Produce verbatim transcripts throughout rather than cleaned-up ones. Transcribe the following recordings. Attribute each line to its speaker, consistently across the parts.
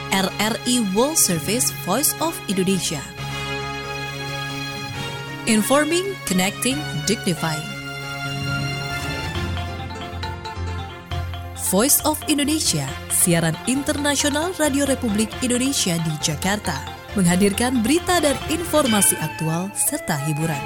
Speaker 1: R R I World Service Voice of Indonesia. Informing, connecting, dignifying. Voice of Indonesia, siaran internasional Radio Republik Indonesia di Jakarta, menghadirkan berita dan informasi aktual serta hiburan.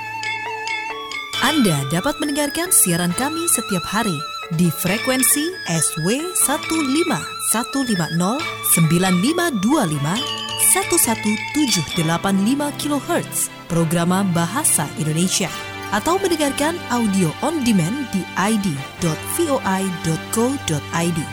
Speaker 1: Anda dapat mendengarkan siaran kami setiap hari di frekuensi S W satu lima satu lima nol sembilan lima dua lima satu satu tujuh delapan lima kilohertz, programa Bahasa Indonesia, atau mendengarkan audio on demand di i d dot voi dot co dot i d.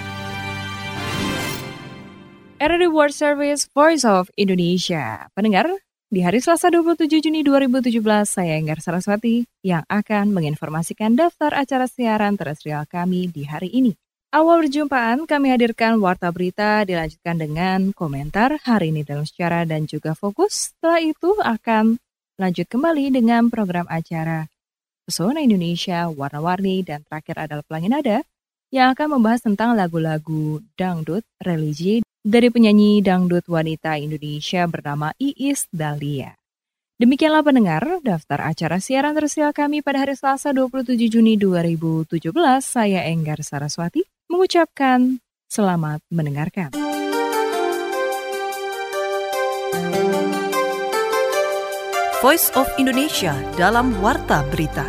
Speaker 2: R R I World Service Voice of Indonesia. Pendengar, di hari Selasa dua puluh tujuh Juni dua ribu tujuh belas, saya Enggar Saraswati yang akan menginformasikan daftar acara siaran terestrial kami di hari ini. Awal perjumpaan kami hadirkan warta berita, dilanjutkan dengan komentar hari ini dalam sejarah dan juga fokus. Setelah itu akan lanjut kembali dengan program acara Pesona Indonesia, Warna-Warni, dan terakhir adalah Pelangi Nada yang akan membahas tentang lagu-lagu dangdut religi dari penyanyi dangdut wanita Indonesia bernama Iis Dahlia. Demikianlah pendengar, daftar acara siaran terestrial kami pada hari Selasa dua puluh tujuh Juni dua ribu tujuh belas. Saya Enggar Saraswati mengucapkan selamat mendengarkan.
Speaker 1: Voice of Indonesia dalam Warta Berita.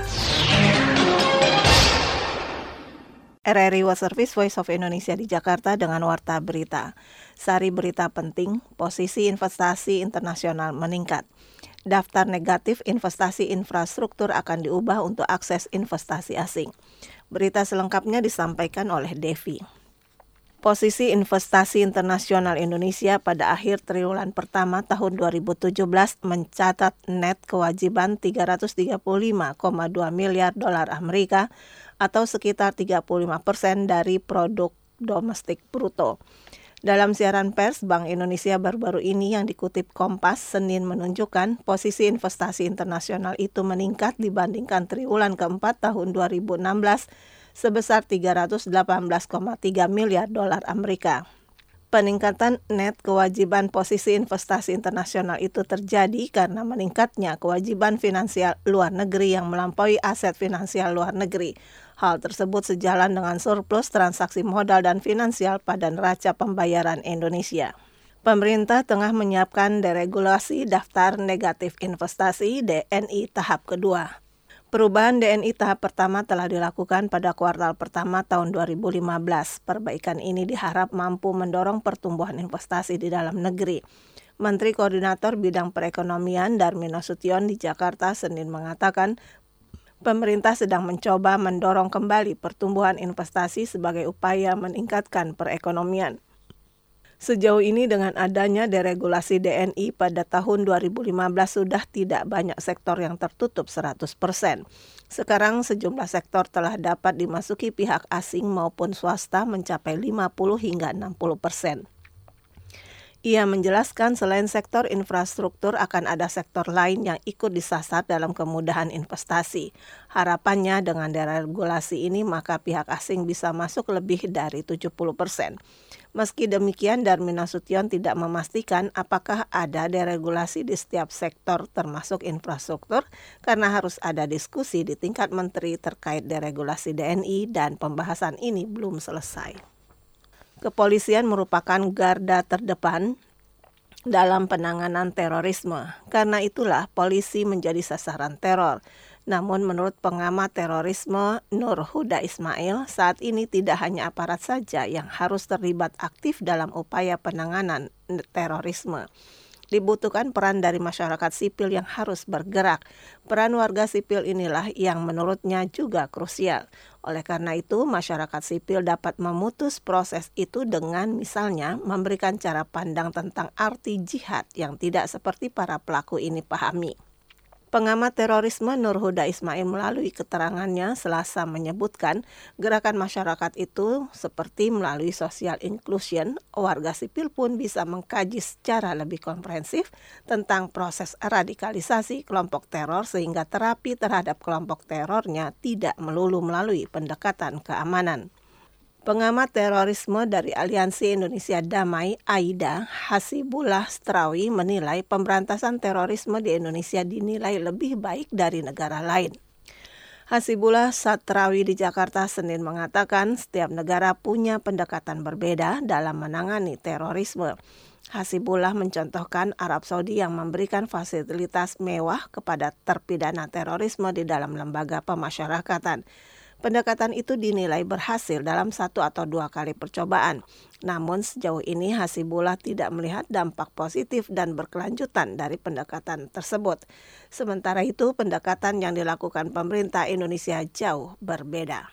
Speaker 3: R R I World Service Voice of Indonesia di Jakarta dengan Warta Berita. Sari berita penting, posisi investasi internasional meningkat. Daftar negatif investasi infrastruktur akan diubah untuk akses investasi asing. Berita selengkapnya disampaikan oleh Devi. Posisi investasi internasional Indonesia pada akhir triwulan pertama tahun dua ribu tujuh belas mencatat net kewajiban tiga ratus tiga puluh lima koma dua miliar dolar Amerika atau sekitar tiga puluh lima persen dari produk domestik bruto. Dalam siaran pers, Bank Indonesia baru-baru ini yang dikutip Kompas Senin menunjukkan posisi investasi internasional itu meningkat dibandingkan triwulan keempat tahun dua ribu enam belas sebesar tiga ratus delapan belas koma tiga miliar dolar Amerika. Peningkatan net kewajiban posisi investasi internasional itu terjadi karena meningkatnya kewajiban finansial luar negeri yang melampaui aset finansial luar negeri. Hal tersebut sejalan dengan surplus transaksi modal dan finansial pada neraca pembayaran Indonesia. Pemerintah tengah menyiapkan deregulasi daftar negatif investasi D N I tahap kedua. Perubahan D N I tahap pertama telah dilakukan pada kuartal pertama tahun dua ribu lima belas. Perbaikan ini diharap mampu mendorong pertumbuhan investasi di dalam negeri. Menteri Koordinator Bidang Perekonomian Darmin Nasution di Jakarta Senin mengatakan, pemerintah sedang mencoba mendorong kembali pertumbuhan investasi sebagai upaya meningkatkan perekonomian. Sejauh ini dengan adanya deregulasi D N I pada tahun dua ribu lima belas sudah tidak banyak sektor yang tertutup seratus persen. Sekarang sejumlah sektor telah dapat dimasuki pihak asing maupun swasta mencapai lima puluh hingga enam puluh persen. Ia menjelaskan selain sektor infrastruktur akan ada sektor lain yang ikut disasar dalam kemudahan investasi. Harapannya dengan deregulasi ini maka pihak asing bisa masuk lebih dari tujuh puluh persen. Meski demikian, Darmin Nasution tidak memastikan apakah ada deregulasi di setiap sektor termasuk infrastruktur karena harus ada diskusi di tingkat menteri terkait deregulasi D N I dan pembahasan ini belum selesai. Kepolisian merupakan garda terdepan dalam penanganan terorisme. Karena itulah polisi menjadi sasaran teror. Namun menurut pengamat terorisme Nur Huda Ismail, saat ini tidak hanya aparat saja yang harus terlibat aktif dalam upaya penanganan terorisme. Dibutuhkan peran dari masyarakat sipil yang harus bergerak. Peran warga sipil inilah yang menurutnya juga krusial. Oleh karena itu, masyarakat sipil dapat memutus proses itu dengan misalnya memberikan cara pandang tentang arti jihad yang tidak seperti para pelaku ini pahami. Pengamat terorisme Nur Huda Ismail melalui keterangannya Selasa menyebutkan gerakan masyarakat itu seperti melalui social inclusion, warga sipil pun bisa mengkaji secara lebih komprehensif tentang proses radikalisasi kelompok teror sehingga terapi terhadap kelompok terornya tidak melulu melalui pendekatan keamanan. Pengamat terorisme dari Aliansi Indonesia Damai, AIDA, Hasibullah Strawi menilai pemberantasan terorisme di Indonesia dinilai lebih baik dari negara lain. Hasibullah Strawi di Jakarta Senin mengatakan setiap negara punya pendekatan berbeda dalam menangani terorisme. Hasibullah mencontohkan Arab Saudi yang memberikan fasilitas mewah kepada terpidana terorisme di dalam lembaga pemasyarakatan. Pendekatan itu dinilai berhasil dalam satu atau dua kali percobaan. Namun sejauh ini Hasibullah tidak melihat dampak positif dan berkelanjutan dari pendekatan tersebut. Sementara itu pendekatan yang dilakukan pemerintah Indonesia jauh berbeda.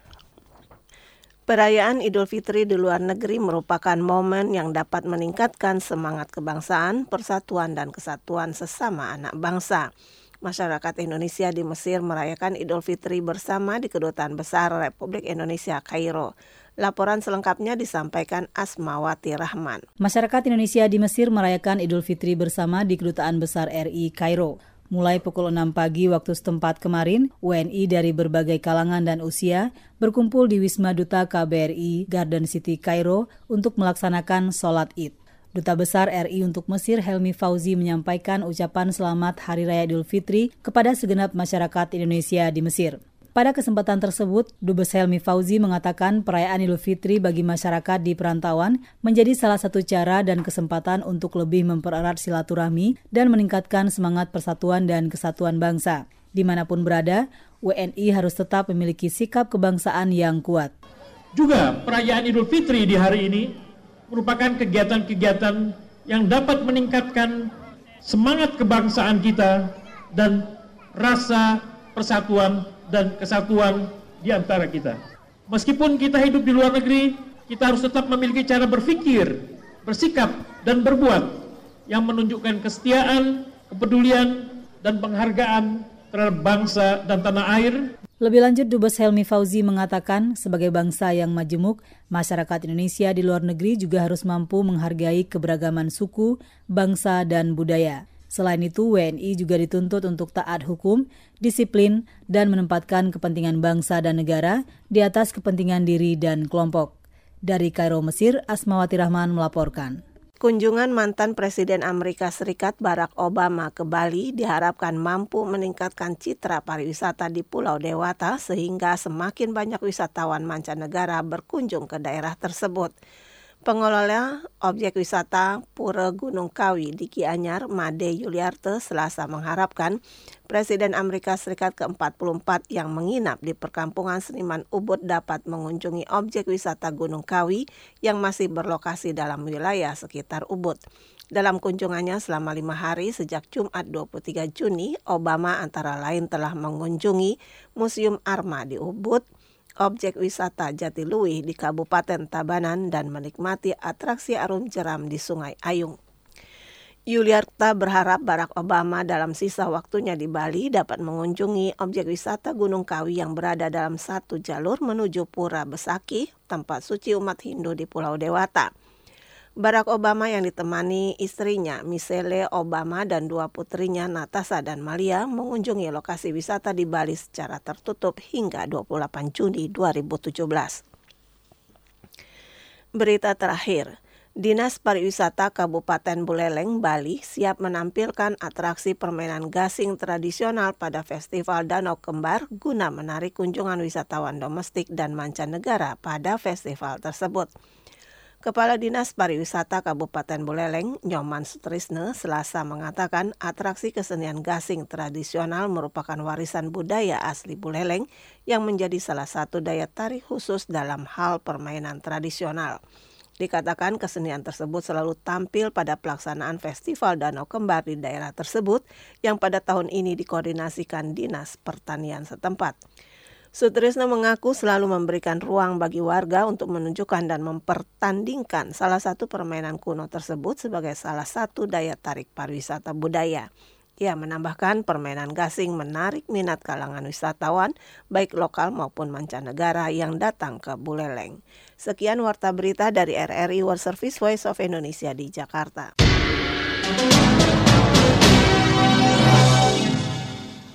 Speaker 3: Perayaan Idul Fitri di luar negeri merupakan momen yang dapat meningkatkan semangat kebangsaan, persatuan dan kesatuan sesama anak bangsa. Masyarakat Indonesia di Mesir merayakan Idul Fitri bersama di Kedutaan Besar Republik Indonesia Kairo. Laporan selengkapnya disampaikan Asmawati Rahman.
Speaker 4: Masyarakat Indonesia di Mesir merayakan Idul Fitri bersama di Kedutaan Besar R I Kairo. Mulai pukul enam pagi waktu setempat kemarin, W N I dari berbagai kalangan dan usia berkumpul di Wisma Duta K B R I Garden City Kairo untuk melaksanakan sholat Id. Duta Besar R I untuk Mesir Helmi Fauzi menyampaikan ucapan selamat Hari Raya Idul Fitri kepada segenap masyarakat Indonesia di Mesir. Pada kesempatan tersebut, Dubes Helmi Fauzi mengatakan perayaan Idul Fitri bagi masyarakat di perantauan menjadi salah satu cara dan kesempatan untuk lebih mempererat silaturahmi dan meningkatkan semangat persatuan dan kesatuan bangsa. Dimanapun berada, W N I harus tetap memiliki sikap kebangsaan yang kuat.
Speaker 5: Juga perayaan Idul Fitri di hari ini merupakan kegiatan-kegiatan yang dapat meningkatkan semangat kebangsaan kita dan rasa persatuan dan kesatuan di antara kita. Meskipun kita hidup di luar negeri, kita harus tetap memiliki cara berpikir, bersikap, dan berbuat yang menunjukkan kesetiaan, kepedulian, dan penghargaan terhadap bangsa dan tanah air.
Speaker 4: Lebih lanjut, Dubes Helmi Fauzi mengatakan sebagai bangsa yang majemuk, masyarakat Indonesia di luar negeri juga harus mampu menghargai keberagaman suku, bangsa, dan budaya. Selain itu, W N I juga dituntut untuk taat hukum, disiplin, dan menempatkan kepentingan bangsa dan negara di atas kepentingan diri dan kelompok. Dari Kairo, Mesir, Asmawati Rahman melaporkan.
Speaker 3: Kunjungan mantan Presiden Amerika Serikat Barack Obama ke Bali diharapkan mampu meningkatkan citra pariwisata di Pulau Dewata sehingga semakin banyak wisatawan mancanegara berkunjung ke daerah tersebut. Pengelola objek wisata Pura Gunung Kawi di Gianyar, Made Yuliarte, Selasa mengharapkan Presiden Amerika Serikat ke empat puluh empat yang menginap di perkampungan seniman Ubud dapat mengunjungi objek wisata Gunung Kawi yang masih berlokasi dalam wilayah sekitar Ubud. Dalam kunjungannya selama lima hari sejak Jumat dua puluh tiga Juni, Obama antara lain telah mengunjungi Museum Arma di Ubud, objek wisata Jatiluwih di Kabupaten Tabanan, dan menikmati atraksi arum jeram di Sungai Ayung. Yuliarte berharap Barack Obama dalam sisa waktunya di Bali dapat mengunjungi objek wisata Gunung Kawi yang berada dalam satu jalur menuju Pura Besaki, tempat suci umat Hindu di Pulau Dewata. Barack Obama yang ditemani istrinya Michelle Obama dan dua putrinya Natasha dan Malia mengunjungi lokasi wisata di Bali secara tertutup hingga dua puluh delapan Juni dua ribu tujuh belas. Berita terakhir, Dinas Pariwisata Kabupaten Buleleng, Bali siap menampilkan atraksi permainan gasing tradisional pada Festival Danau Kembar guna menarik kunjungan wisatawan domestik dan mancanegara pada festival tersebut. Kepala Dinas Pariwisata Kabupaten Buleleng, Nyoman Sutrisne, Selasa mengatakan atraksi kesenian gasing tradisional merupakan warisan budaya asli Buleleng yang menjadi salah satu daya tarik khusus dalam hal permainan tradisional. Dikatakan kesenian tersebut selalu tampil pada pelaksanaan Festival Danau Kembar di daerah tersebut yang pada tahun ini dikoordinasikan Dinas Pertanian setempat. Sutrisno mengaku selalu memberikan ruang bagi warga untuk menunjukkan dan mempertandingkan salah satu permainan kuno tersebut sebagai salah satu daya tarik pariwisata budaya. Ia menambahkan permainan gasing menarik minat kalangan wisatawan, baik lokal maupun mancanegara yang datang ke Buleleng. Sekian Warta Berita dari R R I World Service Voice of Indonesia di Jakarta.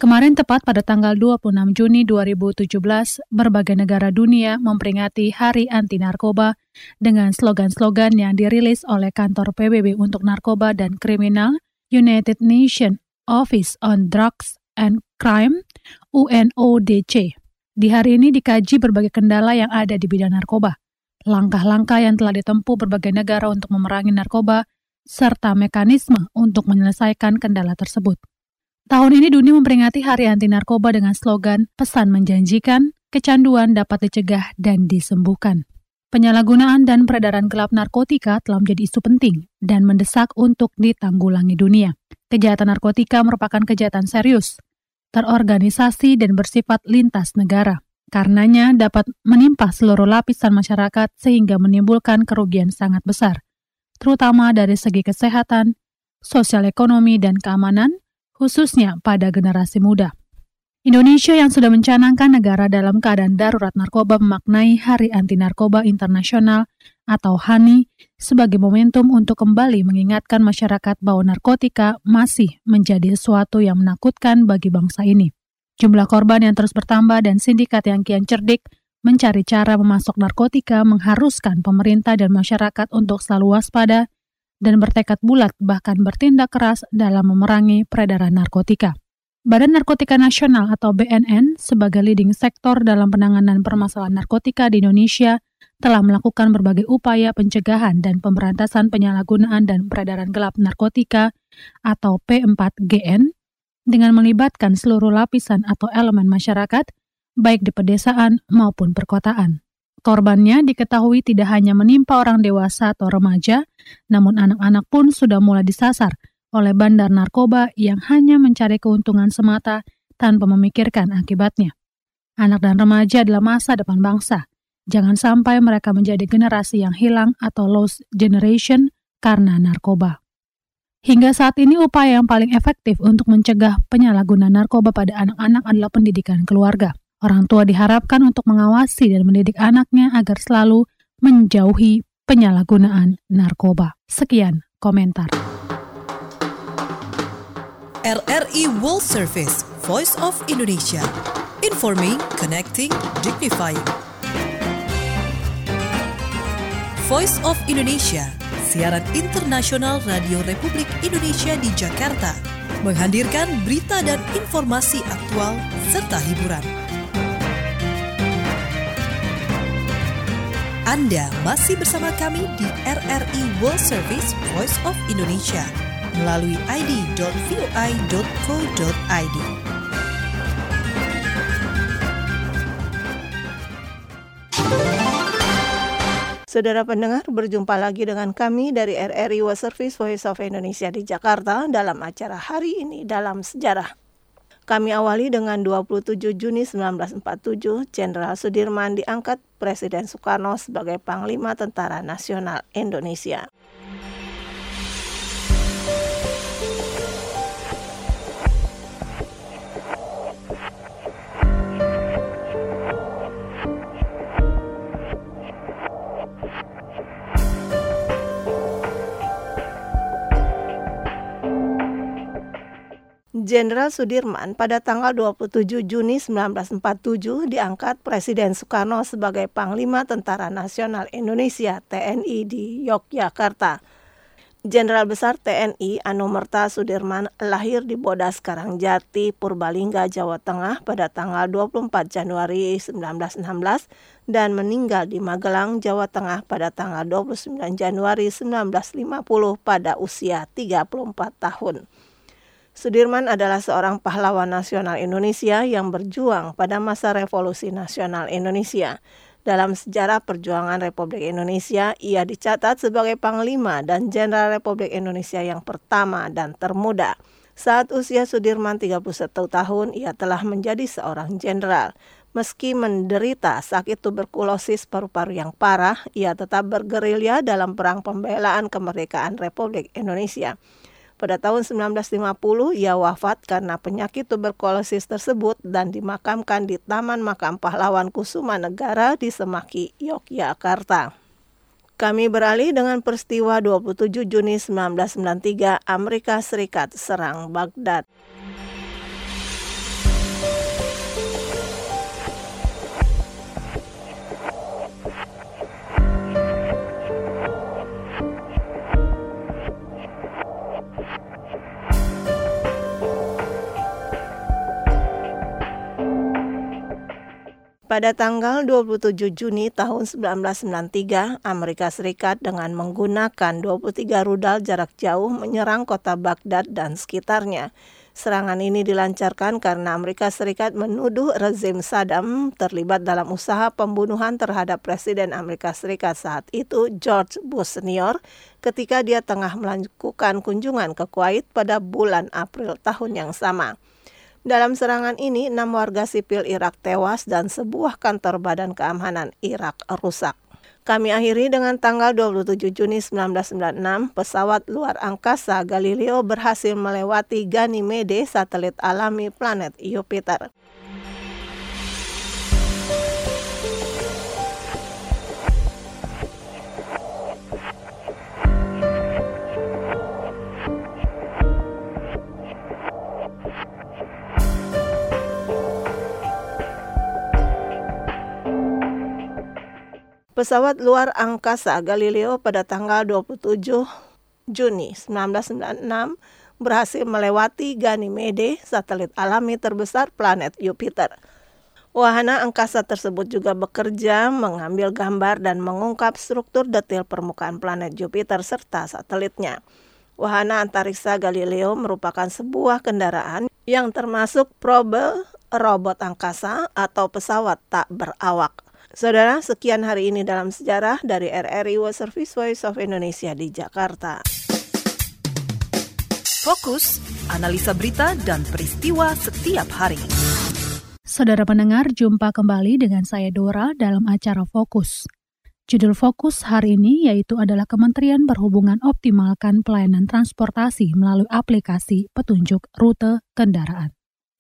Speaker 6: Kemarin tepat pada tanggal dua puluh enam Juni dua ribu tujuh belas, berbagai negara dunia memperingati Hari Anti Narkoba dengan slogan-slogan yang dirilis oleh kantor P B B untuk narkoba dan kriminal, United Nations Office on Drugs and Crime, U N O D C. Di hari ini dikaji berbagai kendala yang ada di bidang narkoba, langkah-langkah yang telah ditempuh berbagai negara untuk memerangi narkoba, serta mekanisme untuk menyelesaikan kendala tersebut. Tahun ini dunia memperingati Hari Anti Narkoba dengan slogan pesan menjanjikan, kecanduan dapat dicegah dan disembuhkan. Penyalahgunaan dan peredaran gelap narkotika telah menjadi isu penting dan mendesak untuk ditanggulangi dunia. Kejahatan narkotika merupakan kejahatan serius, terorganisasi dan bersifat lintas negara. Karenanya dapat menimpa seluruh lapisan masyarakat sehingga menimbulkan kerugian sangat besar, terutama dari segi kesehatan, sosial ekonomi, dan keamanan, khususnya pada generasi muda. Indonesia yang sudah mencanangkan negara dalam keadaan darurat narkoba memaknai Hari Anti Narkoba Internasional atau H A N I sebagai momentum untuk kembali mengingatkan masyarakat bahwa narkotika masih menjadi sesuatu yang menakutkan bagi bangsa ini. Jumlah korban yang terus bertambah dan sindikat yang kian cerdik mencari cara memasok narkotika mengharuskan pemerintah dan masyarakat untuk selalu waspada dan bertekad bulat bahkan bertindak keras dalam memerangi peredaran narkotika. Badan Narkotika Nasional atau B N N sebagai leading sektor dalam penanganan permasalahan narkotika di Indonesia telah melakukan berbagai upaya pencegahan dan pemberantasan penyalahgunaan dan peredaran gelap narkotika atau P empat G N dengan melibatkan seluruh lapisan atau elemen masyarakat, baik di pedesaan maupun perkotaan. Korbannya diketahui tidak hanya menimpa orang dewasa atau remaja, namun anak-anak pun sudah mulai disasar oleh bandar narkoba yang hanya mencari keuntungan semata tanpa memikirkan akibatnya. Anak dan remaja adalah masa depan bangsa. Jangan sampai mereka menjadi generasi yang hilang atau lost generation karena narkoba. Hingga saat ini upaya yang paling efektif untuk mencegah penyalahgunaan narkoba pada anak-anak adalah pendidikan keluarga. Orang tua diharapkan untuk mengawasi dan mendidik anaknya agar selalu menjauhi penyalahgunaan narkoba. Sekian komentar.
Speaker 1: R R I World Service, Voice of Indonesia. Informing, connecting, dignifying. Voice of Indonesia, siaran internasional Radio Republik Indonesia di Jakarta, menghadirkan berita dan informasi aktual serta hiburan. Anda masih bersama kami di R R I World Service Voice of Indonesia melalui i d dot v o i dot co dot i d.
Speaker 3: Saudara pendengar, berjumpa lagi dengan kami dari R R I World Service Voice of Indonesia di Jakarta dalam acara Hari Ini Dalam Sejarah. Kami awali dengan dua puluh tujuh Juni seribu sembilan ratus empat puluh tujuh, Jenderal Sudirman diangkat Presiden Soekarno sebagai Panglima Tentara Nasional Indonesia. Jenderal Sudirman pada tanggal dua puluh tujuh Juni seribu sembilan ratus empat puluh tujuh diangkat Presiden Soekarno sebagai Panglima Tentara Nasional Indonesia T N I di Yogyakarta. Jenderal Besar T N I Anomerta Sudirman lahir di Bodas Karangjati, Purbalingga, Jawa Tengah pada tanggal dua puluh empat Januari seribu sembilan ratus enam belas dan meninggal di Magelang, Jawa Tengah pada tanggal dua puluh sembilan Januari seribu sembilan ratus lima puluh pada usia tiga puluh empat tahun. Sudirman adalah seorang pahlawan nasional Indonesia yang berjuang pada masa Revolusi Nasional Indonesia. Dalam sejarah perjuangan Republik Indonesia, ia dicatat sebagai Panglima dan Jenderal Republik Indonesia yang pertama dan termuda. Saat usia Sudirman tiga puluh satu tahun, ia telah menjadi seorang jenderal. Meski menderita sakit tuberkulosis paru-paru yang parah, ia tetap bergerilya dalam perang pembelaan kemerdekaan Republik Indonesia. Pada tahun seribu sembilan ratus lima puluh, ia wafat karena penyakit tuberkulosis tersebut dan dimakamkan di Taman Makam Pahlawan Kusuma Negara di Semaki, Yogyakarta. Kami beralih dengan peristiwa dua puluh tujuh Juni seribu sembilan ratus sembilan puluh tiga, Amerika Serikat serang Baghdad. Pada tanggal dua puluh tujuh Juni tahun seribu sembilan ratus sembilan puluh tiga, Amerika Serikat dengan menggunakan dua puluh tiga rudal jarak jauh menyerang kota Baghdad dan sekitarnya. Serangan ini dilancarkan karena Amerika Serikat menuduh rezim Saddam terlibat dalam usaha pembunuhan terhadap Presiden Amerika Serikat saat itu, George Bush Senior, ketika dia tengah melakukan kunjungan ke Kuwait pada bulan April tahun yang sama. Dalam serangan ini, enam warga sipil Irak tewas dan sebuah kantor badan keamanan Irak rusak. Kami akhiri dengan tanggal dua puluh tujuh Juni seribu sembilan ratus sembilan puluh enam, pesawat luar angkasa Galileo berhasil melewati Ganymede, satelit alami planet Jupiter. Pesawat luar angkasa Galileo pada tanggal dua puluh tujuh Juni seribu sembilan ratus sembilan puluh enam berhasil melewati Ganymede, satelit alami terbesar planet Jupiter. Wahana angkasa tersebut juga bekerja mengambil gambar dan mengungkap struktur detail permukaan planet Jupiter serta satelitnya. Wahana antariksa Galileo merupakan sebuah kendaraan yang termasuk probe robot angkasa atau pesawat tak berawak. Saudara, sekian hari ini dalam sejarah dari R R I World Service Voice of Indonesia di Jakarta.
Speaker 1: Fokus, analisa berita dan peristiwa setiap hari.
Speaker 6: Saudara pendengar, jumpa kembali dengan saya Dora dalam acara Fokus. Judul Fokus hari ini yaitu adalah Kementerian Perhubungan optimalkan pelayanan transportasi melalui aplikasi petunjuk rute kendaraan.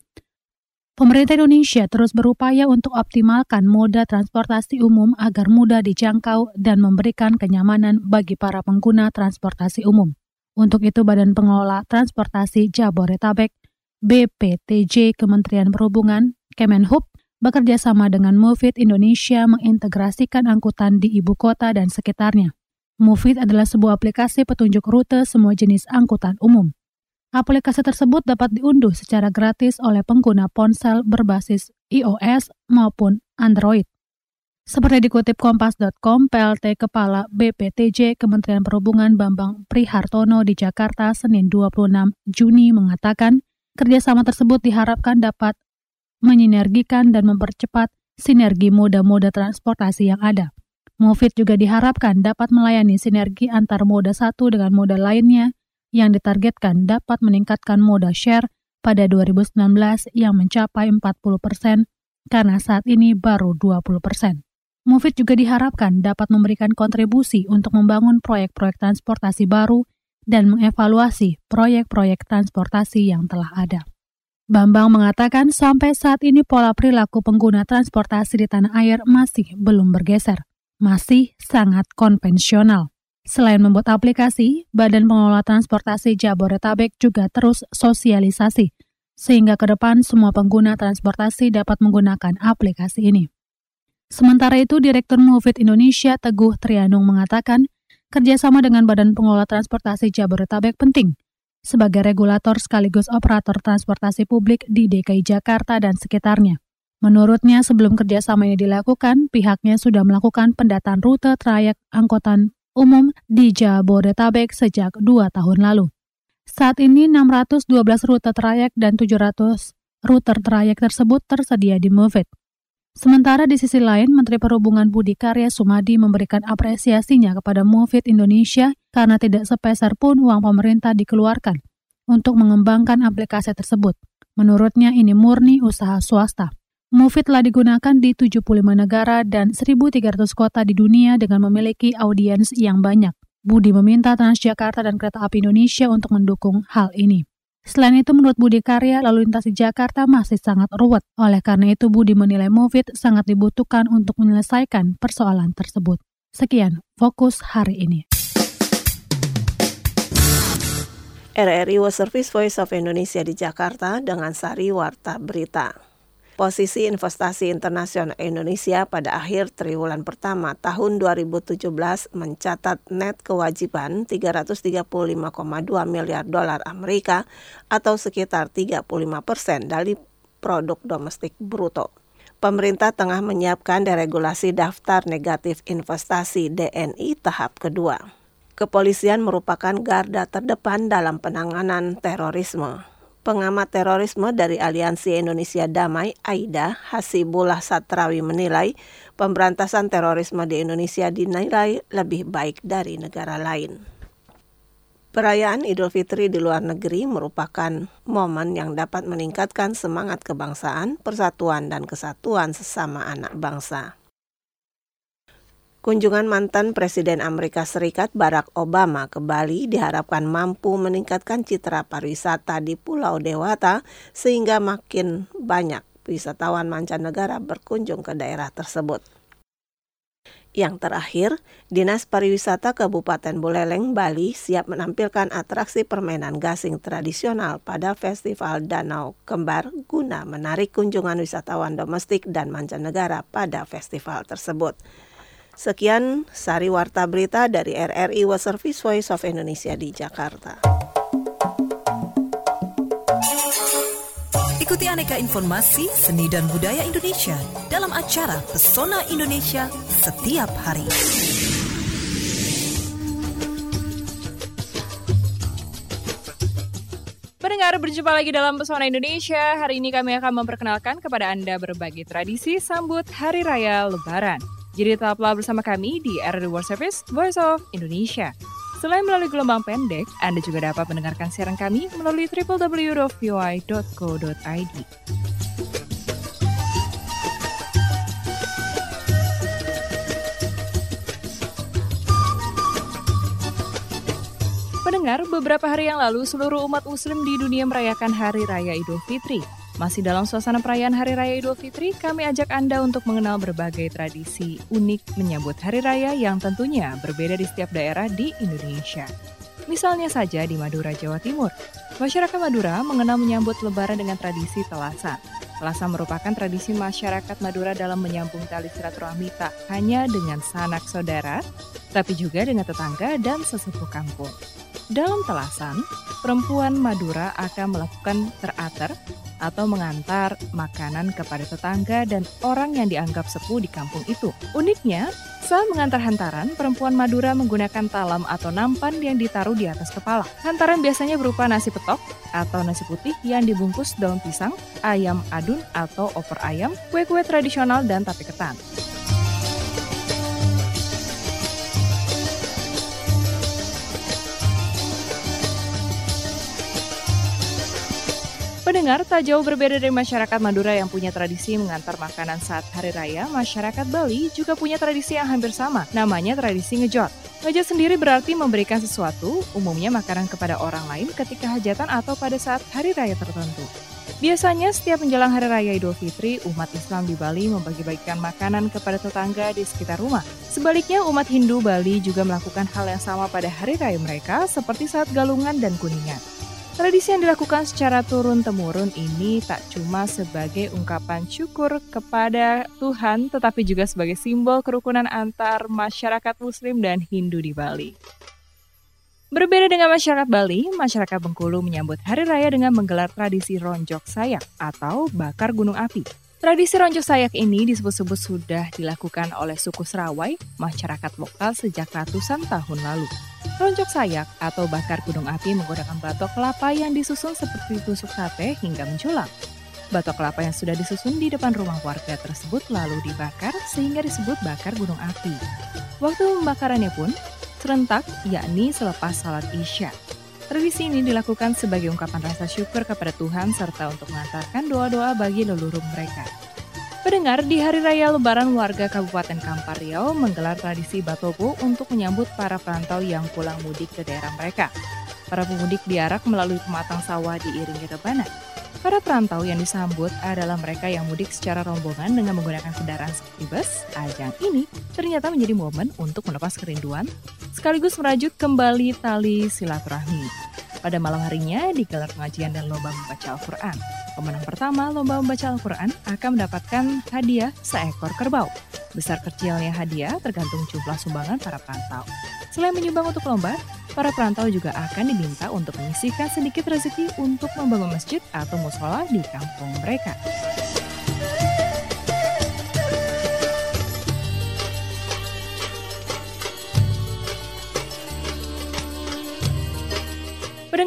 Speaker 6: Pemerintah Indonesia terus berupaya untuk optimalkan moda transportasi umum agar mudah dijangkau dan memberikan kenyamanan bagi para pengguna transportasi umum. Untuk itu, Badan Pengelola Transportasi Jabodetabek B P T J Kementerian Perhubungan Kemenhub bekerja sama dengan Movit Indonesia mengintegrasikan angkutan di ibu kota dan sekitarnya. Movit adalah sebuah aplikasi petunjuk rute semua jenis angkutan umum. Aplikasi tersebut dapat diunduh secara gratis oleh pengguna ponsel berbasis iOS maupun Android. Seperti dikutip kompas dot com, P L T Kepala B P T J Kementerian Perhubungan Bambang Prihartono di Jakarta Senin dua puluh enam Juni mengatakan, kerjasama tersebut diharapkan dapat menyinergikan dan mempercepat sinergi moda-moda transportasi yang ada. Movit juga diharapkan dapat melayani sinergi antar moda satu dengan moda lainnya yang ditargetkan dapat meningkatkan moda share pada dua ribu sembilan belas yang mencapai empat puluh persen karena saat ini baru dua puluh persen. Movit juga diharapkan dapat memberikan kontribusi untuk membangun proyek-proyek transportasi baru dan mengevaluasi proyek-proyek transportasi yang telah ada. Bambang mengatakan sampai saat ini pola perilaku pengguna transportasi di tanah air masih belum bergeser, masih sangat konvensional. Selain membuat aplikasi, Badan Pengelola Transportasi Jabodetabek juga terus sosialisasi, sehingga ke depan semua pengguna transportasi dapat menggunakan aplikasi ini. Sementara itu, Direktur Movit Indonesia Teguh Trianung mengatakan, kerjasama dengan Badan Pengelola Transportasi Jabodetabek penting, sebagai regulator sekaligus operator transportasi publik di D K I Jakarta dan sekitarnya. Menurutnya, sebelum kerjasama ini dilakukan, pihaknya sudah melakukan pendataan rute trayek angkutan umum di Jabodetabek sejak dua tahun lalu. Saat ini enam ratus dua belas rute trayek dan tujuh ratus rute trayek tersebut tersedia di Movit. Sementara di sisi lain, Menteri Perhubungan Budi Karya Sumadi memberikan apresiasinya kepada Movit Indonesia karena tidak sepeser pun uang pemerintah dikeluarkan untuk mengembangkan aplikasi tersebut. Menurutnya ini murni usaha swasta. Movit telah digunakan di tujuh puluh lima negara dan seribu tiga ratus kota di dunia dengan memiliki audiens yang banyak. Budi meminta Transjakarta dan Kereta Api Indonesia untuk mendukung hal ini. Selain itu, menurut Budi Karya, lalu lintas di Jakarta masih sangat ruwet. Oleh karena itu, Budi menilai Movit sangat dibutuhkan untuk menyelesaikan persoalan tersebut. Sekian, Fokus hari ini.
Speaker 3: R R I World Service Voice of Indonesia di Jakarta dengan Sari Warta Berita. Posisi investasi internasional Indonesia pada akhir triwulan pertama tahun dua ribu tujuh belas mencatat net kewajiban tiga ratus tiga puluh lima koma dua miliar dolar Amerika atau sekitar tiga puluh lima persen dari produk domestik bruto. Pemerintah tengah menyiapkan deregulasi daftar negatif investasi D N I tahap kedua. Kepolisian merupakan garda terdepan dalam penanganan terorisme. Pengamat terorisme dari Aliansi Indonesia Damai, AIDA, Hasibullah Satrawi menilai pemberantasan terorisme di Indonesia dinilai lebih baik dari negara lain. Perayaan Idul Fitri di luar negeri merupakan momen yang dapat meningkatkan semangat kebangsaan, persatuan, dan kesatuan sesama anak bangsa. Kunjungan mantan Presiden Amerika Serikat Barack Obama ke Bali diharapkan mampu meningkatkan citra pariwisata di Pulau Dewata sehingga makin banyak wisatawan mancanegara berkunjung ke daerah tersebut. Yang terakhir, Dinas Pariwisata Kabupaten Buleleng, Bali siap menampilkan atraksi permainan gasing tradisional pada Festival Danau Kembar guna menarik kunjungan wisatawan domestik dan mancanegara pada festival tersebut. Sekian Sari Warta Berita dari R R I World Service Voice of Indonesia di Jakarta.
Speaker 1: Ikuti aneka informasi seni dan budaya Indonesia dalam acara Pesona Indonesia setiap hari.
Speaker 2: Pendengar, berjumpa lagi dalam Pesona Indonesia. Hari ini kami akan memperkenalkan kepada Anda berbagai tradisi sambut Hari Raya Lebaran. Jadi tetaplah bersama kami di R R I World Service Voice of Indonesia. Selain melalui gelombang pendek, Anda juga dapat mendengarkan siaran kami melalui w w w dot v o i dot co dot i d. Pendengar, beberapa hari yang lalu seluruh umat muslim di dunia merayakan Hari Raya Idul Fitri. Masih dalam suasana perayaan Hari Raya Idul Fitri, kami ajak Anda untuk mengenal berbagai tradisi unik menyambut Hari Raya yang tentunya berbeda di setiap daerah di Indonesia. Misalnya saja di Madura, Jawa Timur. Masyarakat Madura mengenal menyambut Lebaran dengan tradisi telasan. Telasan merupakan tradisi masyarakat Madura dalam menyambung tali silaturahmi tak hanya dengan sanak saudara, tapi juga dengan tetangga dan sesepuh kampung. Dalam telasan, perempuan Madura akan melakukan terater atau mengantar makanan kepada tetangga dan orang yang dianggap sepuh di kampung itu. Uniknya, saat mengantar hantaran, perempuan Madura menggunakan talam atau nampan yang ditaruh di atas kepala. Hantaran biasanya berupa nasi petok atau nasi putih yang dibungkus daun pisang, ayam adun atau opor ayam, kue-kue tradisional, dan tape ketan. Pendengar, tak jauh berbeda dari masyarakat Madura yang punya tradisi mengantar makanan saat Hari Raya, masyarakat Bali juga punya tradisi yang hampir sama, namanya tradisi ngejot. Ngejot sendiri berarti memberikan sesuatu, umumnya makanan kepada orang lain ketika hajatan atau pada saat Hari Raya tertentu. Biasanya setiap menjelang Hari Raya Idul Fitri, umat Islam di Bali membagi-bagikan makanan kepada tetangga di sekitar rumah. Sebaliknya, umat Hindu Bali juga melakukan hal yang sama pada Hari Raya mereka, seperti saat Galungan dan Kuningan. Tradisi yang dilakukan secara turun-temurun ini tak cuma sebagai ungkapan syukur kepada Tuhan, tetapi juga sebagai simbol kerukunan antar masyarakat Muslim dan Hindu di Bali. Berbeda dengan masyarakat Bali, masyarakat Bengkulu menyambut Hari Raya dengan menggelar tradisi ronjok sayak atau bakar gunung api. Tradisi ronjok sayak ini disebut-sebut sudah dilakukan oleh suku Serawai, masyarakat lokal sejak ratusan tahun lalu. Ronjok sayak atau bakar gunung api menggunakan batok kelapa yang disusun seperti tusuk sate hingga menculang. Batok kelapa yang sudah disusun di depan rumah warga tersebut lalu dibakar sehingga disebut bakar gunung api. Waktu pembakarannya pun serentak, yakni selepas salat Isya. Tradisi ini dilakukan sebagai ungkapan rasa syukur kepada Tuhan serta untuk mengantarkan doa-doa bagi leluhur mereka. Pendengar, di Hari Raya Lebaran warga Kabupaten Kampar Riau menggelar tradisi Batobo untuk menyambut para perantau yang pulang mudik ke daerah mereka. Para pemudik diarak melalui pematang sawah diiringi rebana. Para perantau yang disambut adalah mereka yang mudik secara rombongan dengan menggunakan kendaraan seperti bus. Ajang ini ternyata menjadi momen untuk melepas kerinduan, sekaligus merajut kembali tali silaturahmi. Pada malam harinya digelar pengajian dan lomba membaca Al-Quran. Pemenang pertama lomba membaca Al-Quran akan mendapatkan hadiah seekor kerbau. Besar kecilnya hadiah tergantung jumlah sumbangan para perantau. Selain menyumbang untuk lomba, para perantau juga akan diminta untuk menyisihkan sedikit rezeki untuk membangun masjid atau musola di kampung mereka.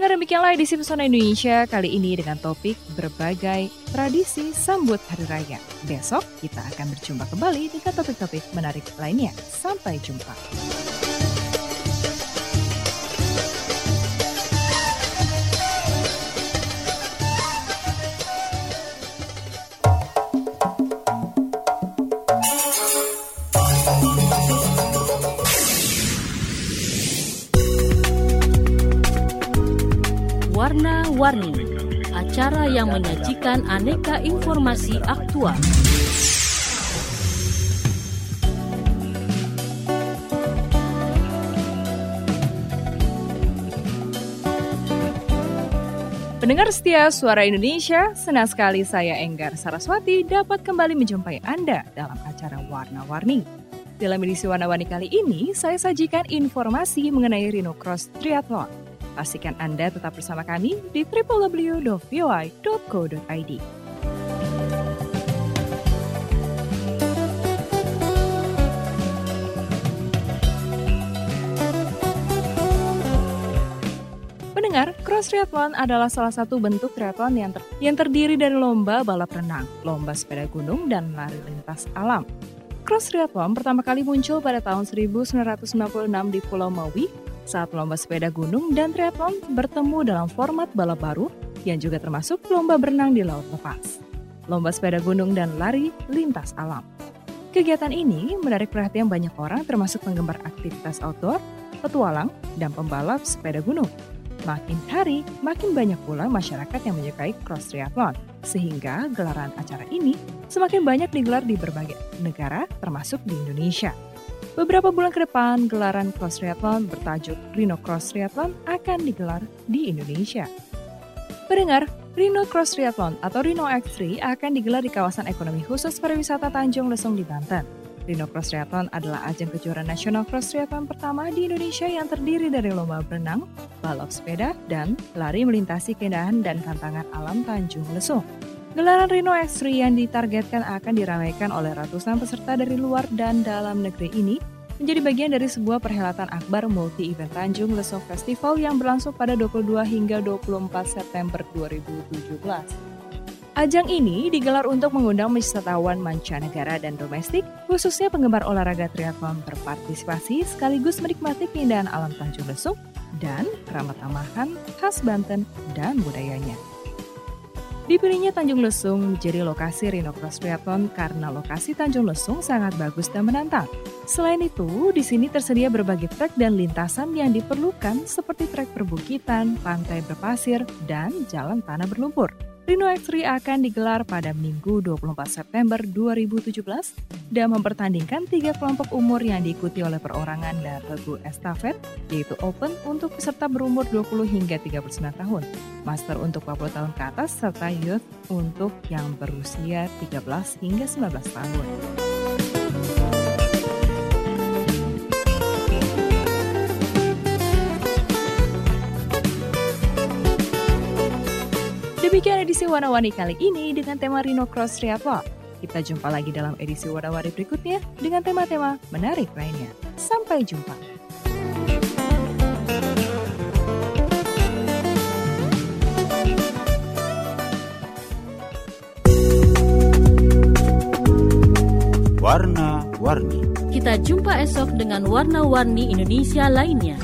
Speaker 2: Pendengar, demikianlah edisi Pesona Indonesia kali ini dengan topik berbagai tradisi sambut Hari Raya. Besok kita akan berjumpa kembali dengan topik-topik menarik lainnya. Sampai jumpa.
Speaker 7: Warna-Warni, acara yang menyajikan aneka informasi aktual.
Speaker 2: Pendengar setia Suara Indonesia, senang sekali saya Enggar Saraswati dapat kembali menjumpai Anda dalam acara Warna-Warni. Dalam edisi Warna-Warni kali ini, saya sajikan informasi mengenai Rhino Cross Triathlon. Pastikan Anda tetap bersama kami di w w w dot v o i dot co dot i d. Pendengar, cross triathlon adalah salah satu bentuk triathlon yang, ter- yang terdiri dari lomba balap renang, lomba sepeda gunung, dan lari lintas alam. Cross triathlon pertama kali muncul pada tahun seribu sembilan ratus sembilan puluh enam di Pulau Maui saat lomba sepeda gunung dan triathlon bertemu dalam format balap baru yang juga termasuk lomba berenang di laut lepas, lomba sepeda gunung dan lari lintas alam. Kegiatan ini menarik perhatian banyak orang termasuk penggemar aktivitas outdoor, petualang, dan pembalap sepeda gunung. Makin hari, makin banyak pula masyarakat yang menyukai cross triathlon, sehingga gelaran acara ini semakin banyak digelar di berbagai negara termasuk di Indonesia. Beberapa bulan ke depan, gelaran cross triathlon bertajuk Rhino Cross Triathlon akan digelar di Indonesia. Pendengar, Rhino Cross Triathlon atau Rhino X tiga akan digelar di kawasan ekonomi khusus pariwisata Tanjung Lesung di Banten. Rhino Cross Triathlon adalah ajang kejuaraan nasional cross triathlon pertama di Indonesia yang terdiri dari lomba berenang, balap sepeda, dan lari melintasi keindahan dan tantangan alam Tanjung Lesung. Gelaran Rhino X tiga yang ditargetkan akan diramaikan oleh ratusan peserta dari luar dan dalam negeri ini menjadi bagian dari sebuah perhelatan akbar multi-event Tanjung Lesung Festival yang berlangsung pada dua puluh dua hingga dua puluh empat September dua ribu tujuh belas. Ajang ini digelar untuk mengundang wisatawan mancanegara dan domestik, khususnya penggemar olahraga triathlon berpartisipasi sekaligus menikmati keindahan alam Tanjung Lesung dan ramah tamahan khas Banten dan budayanya. Dipilihnya Tanjung Lesung menjadi lokasi Rhino Cross Triathlon karena lokasi Tanjung Lesung sangat bagus dan menantang. Selain itu, di sini tersedia berbagai trek dan lintasan yang diperlukan seperti trek perbukitan, pantai berpasir, dan jalan tanah berlumpur. Rhino X tiga akan digelar pada Minggu dua puluh empat September dua ribu tujuh belas dan mempertandingkan tiga kelompok umur yang diikuti oleh perorangan dan regu estafet, yaitu Open untuk peserta berumur dua puluh hingga tiga puluh sembilan tahun, Master untuk empat puluh tahun ke atas, serta Youth untuk yang berusia tiga belas hingga sembilan belas tahun. Demikian edisi Warna-Warni kali ini dengan tema Rhino Cross Triathlon. Kita jumpa lagi dalam edisi Warna-Warni berikutnya dengan tema-tema menarik lainnya. Sampai jumpa.
Speaker 7: Warna-Warni. Kita jumpa esok dengan Warna-Warni Indonesia lainnya.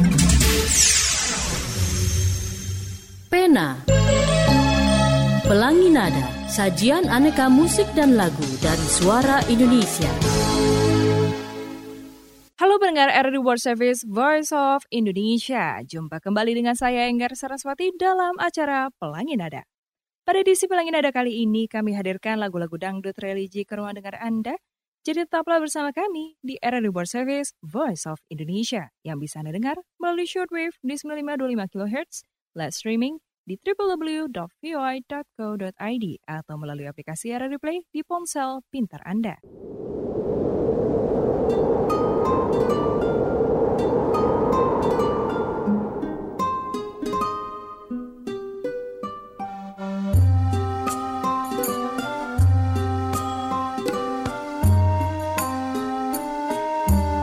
Speaker 7: Pena, Pelangi Nada, sajian aneka musik dan lagu dari Suara Indonesia.
Speaker 2: Halo pendengar R R I World Service Voice of Indonesia. Jumpa kembali dengan saya Enggar Saraswati dalam acara Pelangi Nada. Pada edisi Pelangi Nada kali ini kami hadirkan lagu-lagu dangdut religi ke ruang dengar Anda. Jadi tetaplah bersama kami di R R I World Service Voice of Indonesia yang bisa Anda dengar melalui shortwave di sembilan lima dua lima kilohertz, live streaming di w w w dot v o i dot co dot i d atau melalui aplikasi R R I Play di ponsel pintar Anda.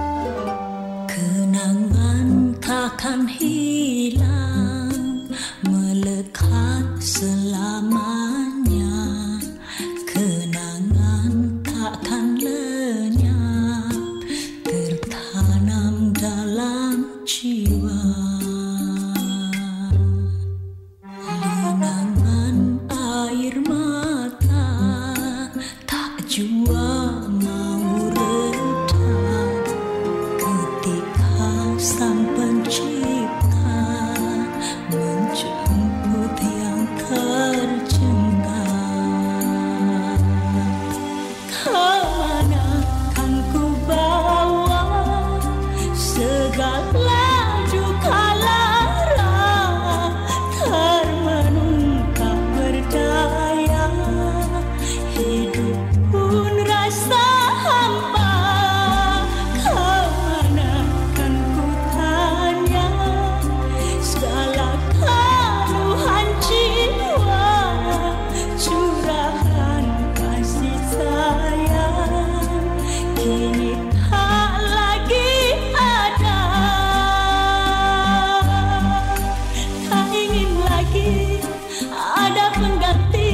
Speaker 8: Kenangan takkan hilang selamanya, kenangan takkan lenyap, tertanam dalam jiwa. Linangan air mata tak jua mau reda ketika Sang Pencipta menjemput yang tercinta. Kemana kan ku bawa segala duka lara, termenung tak berdaya, hidup pun rasa hampa. Kemana kan ku tanya segala keluhan jiwa, curahan kasih sayang kini tak lagi ada. Tak ingin lagi ada pengganti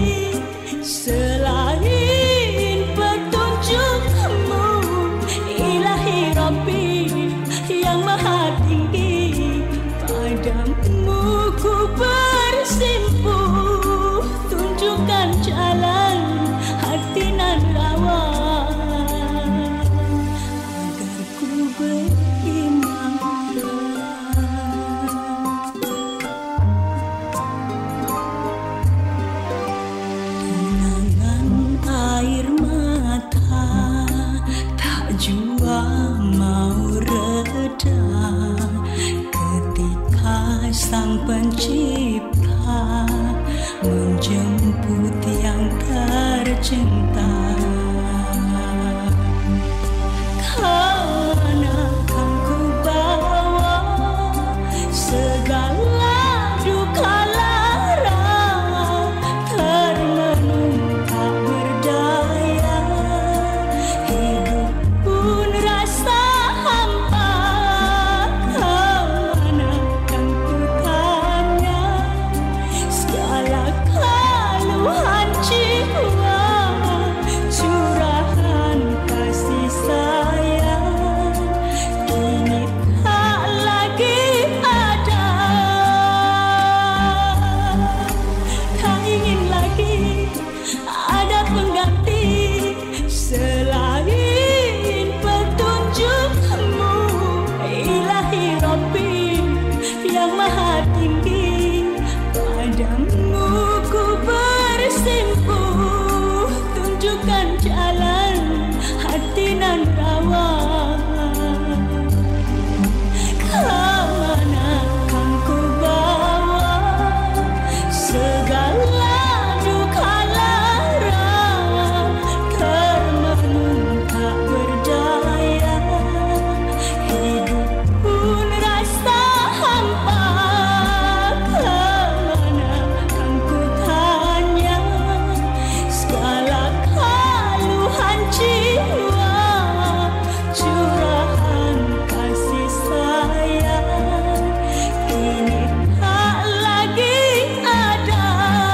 Speaker 8: selain petunjukmu, Ilahi Rabbi yang maha tinggi. Padamu ku bersimpuh, tunjukkan jalan hati nan rawan agar ku beriman. Genangan air mata tak jua mau reda ketika Sang Pencipta menjemput yang tercinta. Kemana kan ku bawa segala duka lara, termenung tak berdaya, hidup pun rasa hampa. Kemana kan ku tanya segala keluhan jiwa, curahan kasih sayang kini tak lagi ada. Tak ingin lagi ada pengganti selain petunjukmu, Ilahi Rabbi yang maha tinggi. Padamu ku bersimpuh, tunjukkan jalan hati nan rawan. Kemana kan ku bawa segala duka lara, termenung tak berdaya, hidup pun rasa hampa. Kemana kan ku tanya segala keluhan jiwa, curahan kasih sayang kini tak lagi ada.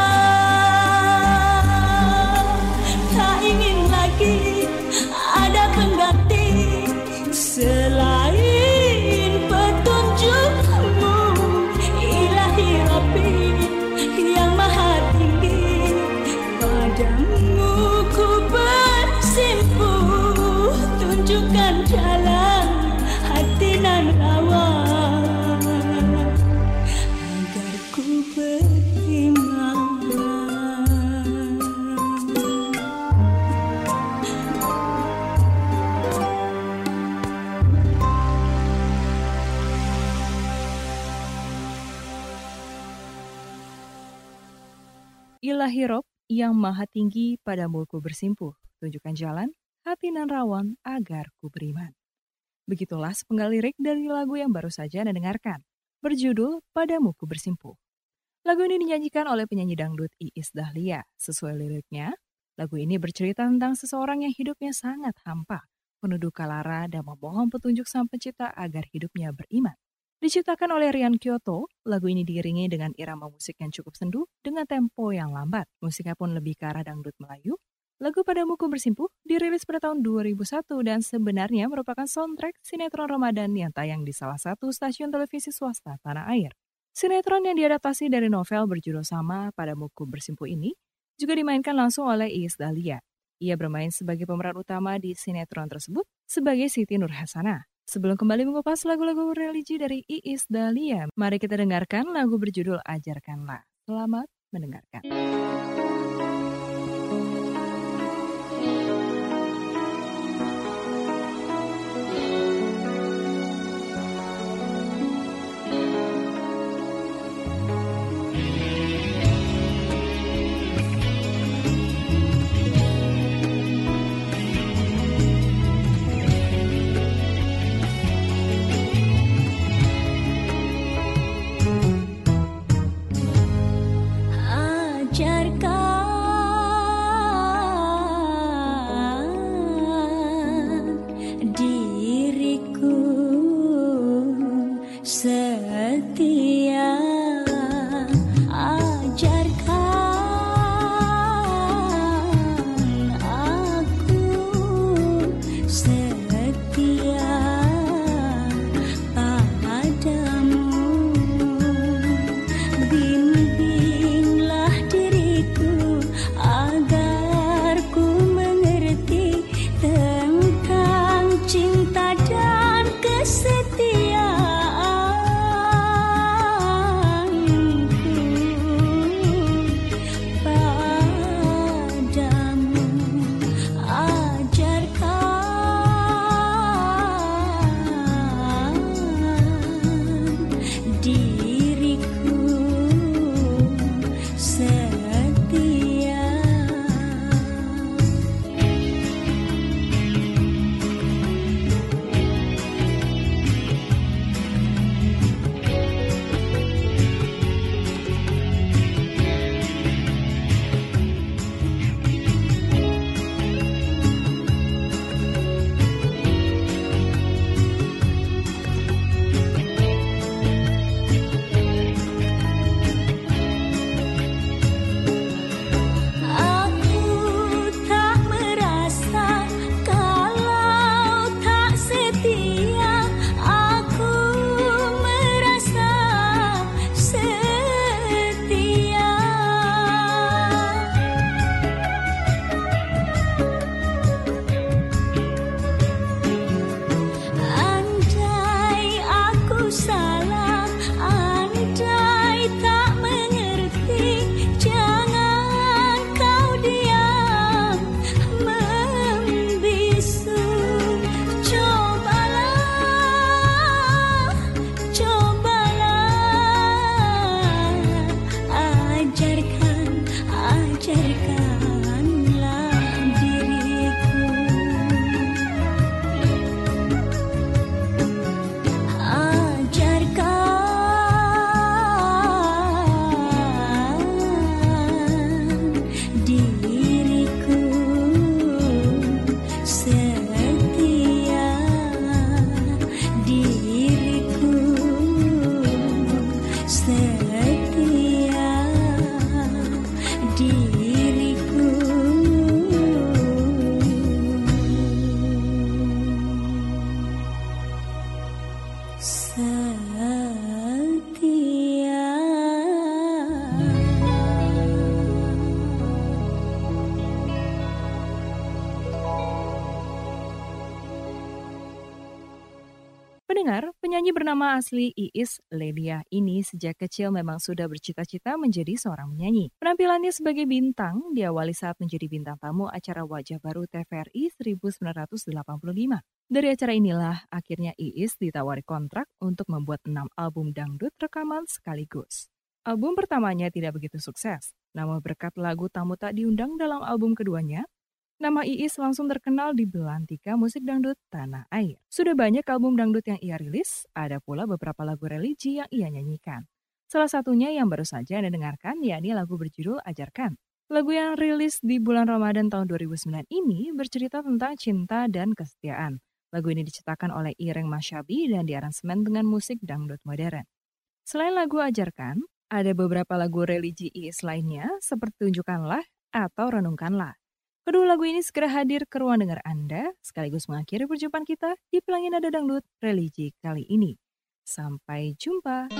Speaker 8: Tak ingin lagi ada pengganti selain petunjukmu, Ilahi Rabbi yang maha tinggi. Padamu ku bersimpuh, tunjukkan jalan hati nan rawan agar ku beriman.
Speaker 2: Ilahi Rob yang maha tinggi, padamu ku bersimpuh, tunjukkan jalan hati nan rawan agar ku beriman. Begitulah sepenggal lirik dari lagu yang baru saja Anda dengarkan, berjudul Padamu Ku Bersimpuh. Lagu ini dinyanyikan oleh penyanyi dangdut Iis Dahlia. Sesuai liriknya, lagu ini bercerita tentang seseorang yang hidupnya sangat hampa, penuh duka lara dan memohon petunjuk Sang Pencipta agar hidupnya beriman. Diciptakan oleh Rian Kyoto, lagu ini diiringi dengan irama musik yang cukup sendu dengan tempo yang lambat. Musiknya pun lebih ke arah dangdut Melayu. Lagu Padamu Ku Bersimpuh dirilis pada tahun dua ribu satu dan sebenarnya merupakan soundtrack sinetron Ramadan yang tayang di salah satu stasiun televisi swasta tanah air. Sinetron yang diadaptasi dari novel berjudul sama Padamu Ku Bersimpuh ini juga dimainkan langsung oleh Iis Dahlia. Ia bermain sebagai pemeran utama di sinetron tersebut sebagai Siti Nurhasana. Sebelum kembali mengupas lagu-lagu religi dari Iis Dahlia, mari kita dengarkan lagu berjudul Ajarkanlah. Selamat mendengarkan. Pendengar, penyanyi bernama asli Iis Lelia ini sejak kecil memang sudah bercita-cita menjadi seorang penyanyi. Penampilannya sebagai bintang diawali saat menjadi bintang tamu acara Wajah Baru T V R I seribu sembilan ratus delapan puluh lima. Dari acara inilah akhirnya Iis ditawari kontrak untuk membuat enam album dangdut rekaman sekaligus. Album pertamanya tidak begitu sukses, namun berkat lagu Tamu Tak Diundang dalam album keduanya, nama Iis langsung terkenal di belantika musik dangdut tanah air. Sudah banyak album dangdut yang ia rilis, ada pula beberapa lagu religi yang ia nyanyikan. Salah satunya yang baru saja Anda dengarkan yakni lagu berjudul Ajarkan. Lagu yang rilis di bulan Ramadan tahun dua ribu sembilan ini bercerita tentang cinta dan kesetiaan. Lagu ini diciptakan oleh Ireng Masyabi dan diaransemen dengan musik dangdut modern. Selain lagu Ajarkan, ada beberapa lagu religi I S lainnya seperti Tunjukkanlah atau Renungkanlah. Kedua lagu ini segera hadir ke ruang dengar Anda, sekaligus mengakhiri perjumpaan kita di Pelangi Nada Dangdut Religi kali ini. Sampai jumpa.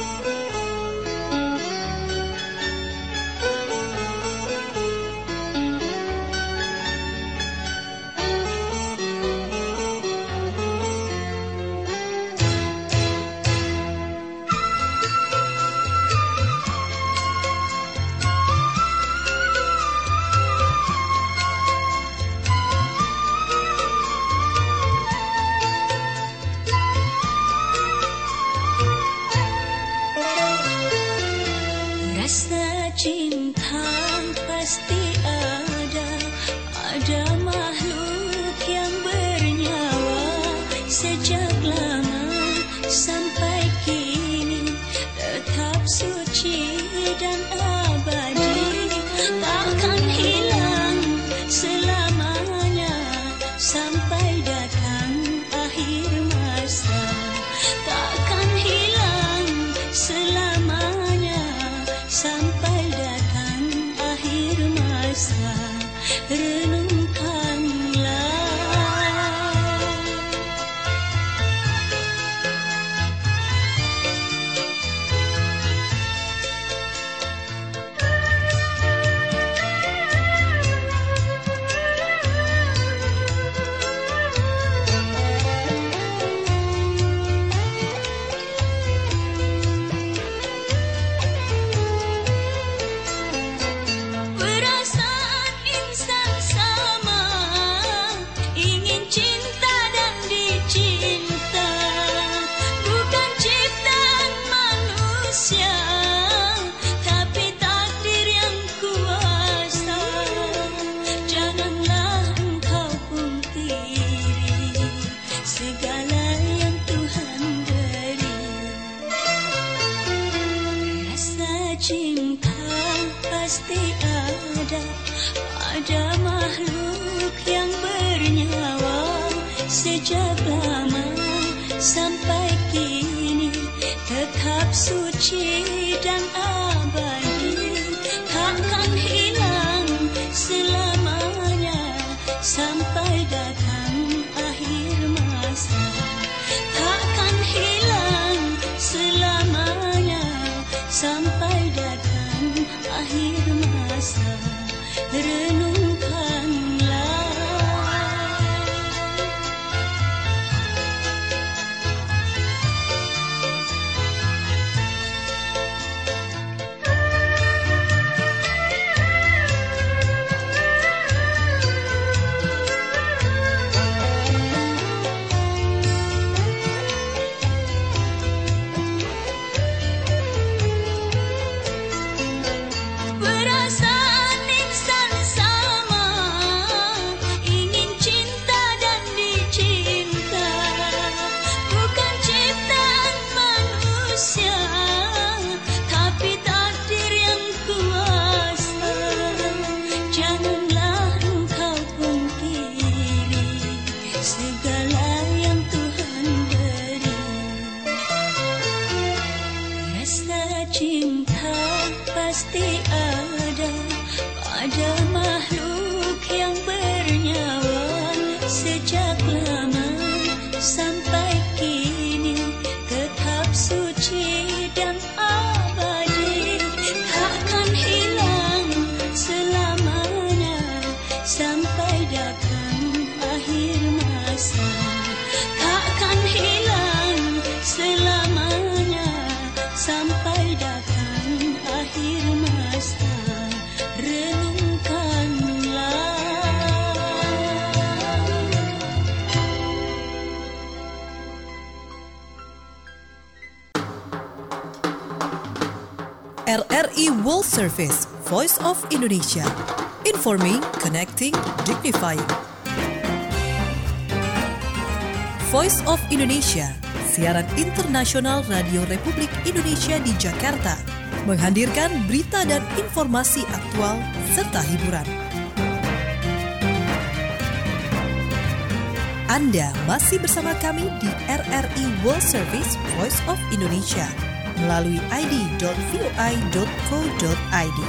Speaker 8: Rasa cinta pasti ada, ada makhluk yang bernyawa sejak lama sampai kini, tetap suci dan abadi, takkan hilang selamanya sampai datang akhir masa, takkan hilang selamanya sampai datang akhir masa. Renungkanlah. Perasaan insan sama, ingin cinta dan dicinta, bukan ciptaan manusia, tapi takdir yang kuasa. Janganlah engkau pungkiri segala yang Tuhan beri. Rasa cinta pasti ada, ada makhluk yang bernyawa sejak lama sampai kini, tetap suci dan abadi, takkan hilang selamanya sampai datang akhir masa, takkan hilang selamanya sampai datang akhir masa. Renungkanlah. Perasaan insan sama, ingin cinta dan dicinta, bukan ciptaan manusia, tapi takdir yang kuasa. Janganlah engkau pungkiri segala yang Tuhan beri. Rasa cinta pasti ada, ada makhluk yang bernyawa sejak lama sampai kini, tetap suci dan abadi, takkan hilang selamanya sampai datang akhir masa, takkan hilang selamanya sampai datang akhir masa. Renungkanlah.
Speaker 1: R R I World Service, Voice of Indonesia. Informing, connecting, dignifying. Voice of Indonesia, siaran internasional Radio Republik Indonesia di Jakarta, menghadirkan berita dan informasi aktual serta hiburan. Anda masih bersama kami di R R I World Service Voice of Indonesia melalui i d dot v o i dot co dot i d.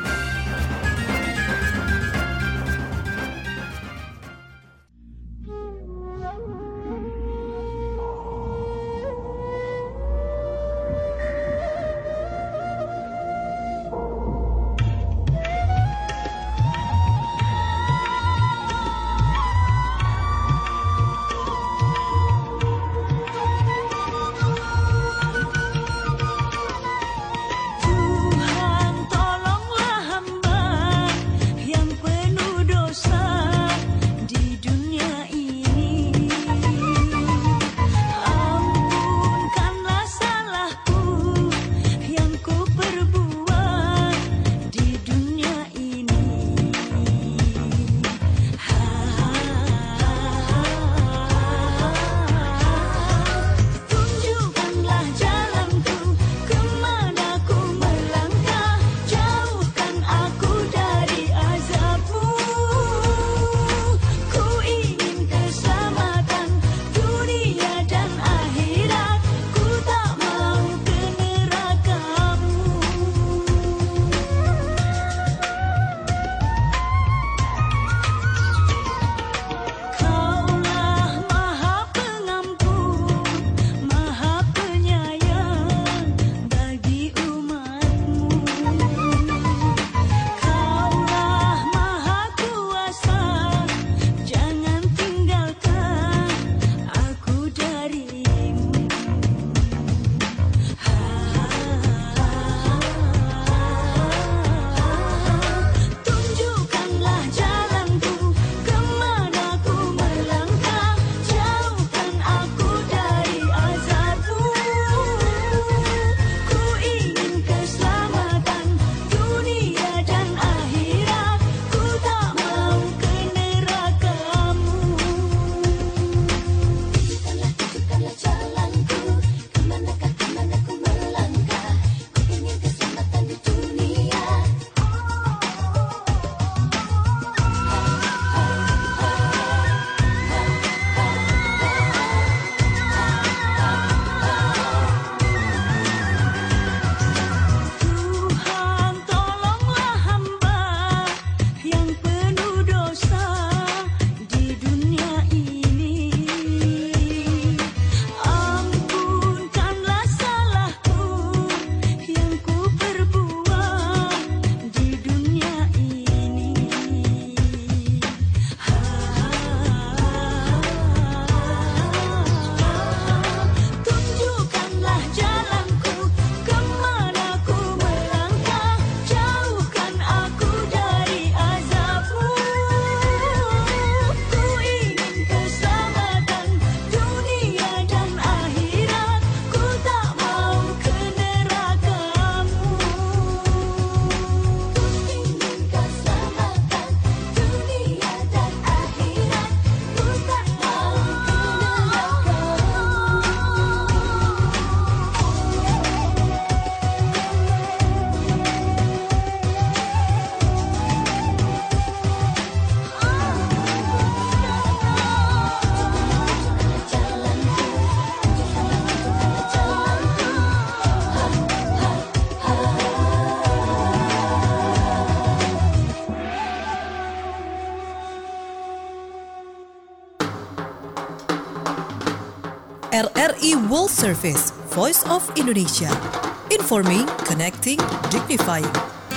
Speaker 1: R R I World Service, Voice of Indonesia. Informing, connecting, dignifying.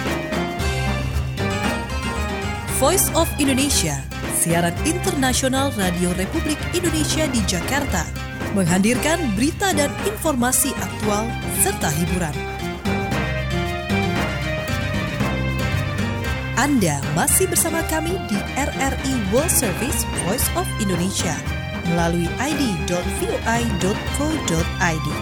Speaker 1: Voice of Indonesia, siaran internasional Radio Republik Indonesia di Jakarta, menghadirkan berita dan informasi aktual serta hiburan. Anda masih bersama kami di R R I World Service, Voice of Indonesia melalui i d dot v o i dot co dot i d.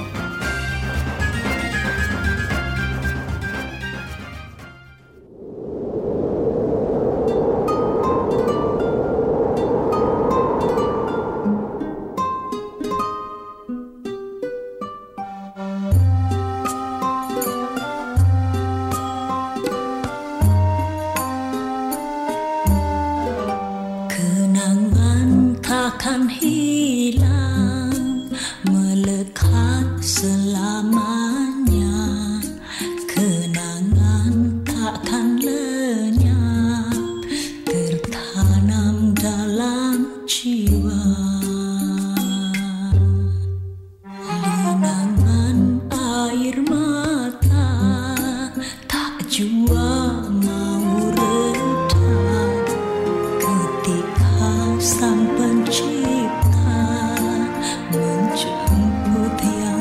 Speaker 8: Kenangan takkan hilang. dekat selamanya, kenangan takkan lenyap, tertanam dalam jiwa. Linangan air mata tak jua mau reda ketika Sang Pencipta menjemput yang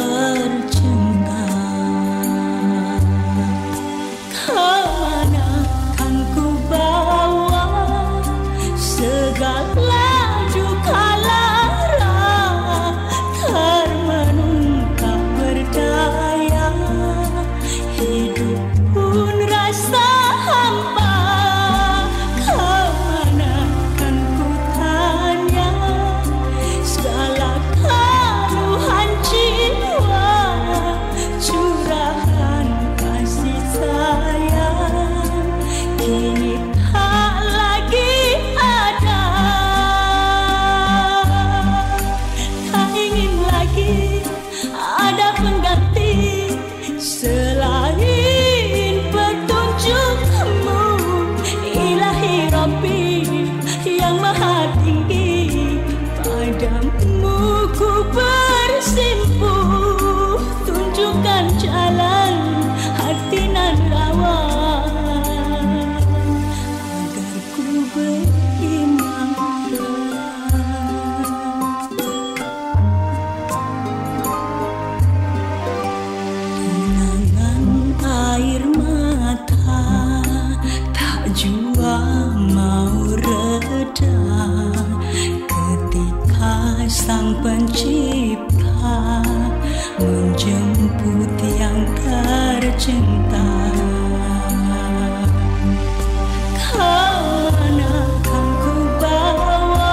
Speaker 8: terjengah. Kemana kan ku bawa segala duka lara, termenung tak berdaya, hidup pun rasa hampa. Kemana kan ku tanya segala keluhan jiwa, curahan kasih sayang kini tak lagi ada. Tak ingin lagi ada pengganti selain petunjukmu, Ilahi Rabbi yang maha tinggi. Padamu ku bersimpuh, tunjukkan jalan hati nan rawan agar ku beriman. Genangan air mata tak jua mau reda ketika Sang Pencipta menjemput yang tercinta. Kemana kan ku bawa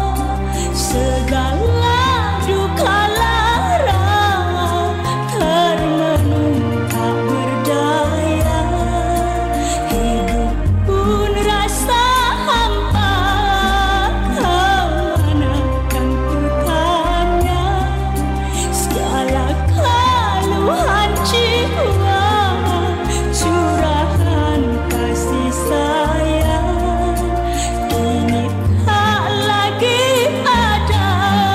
Speaker 8: segala duka lara, termenung tak berdaya, hidup pun rasa hampa. Kemana kan ku tanya segala keluhan jiwa, curahan kasih sayang kini tak lagi ada.